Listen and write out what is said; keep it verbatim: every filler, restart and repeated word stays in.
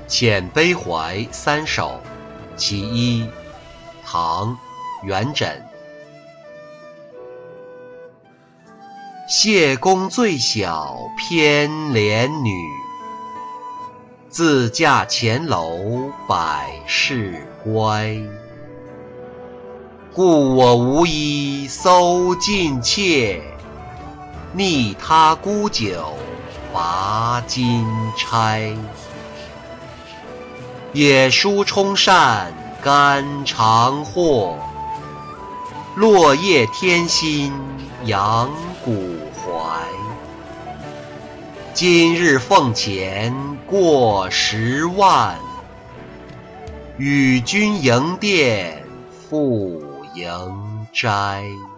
遣悲怀三首其一，唐·元稹。谢公最小偏怜女，自嫁前楼百事乖。故我无衣搜尽妾，逆他沽酒伐金钗。野书充扇肝肠货，落叶添薪养骨怀。今日俸钱过十万，与君营店复营斋。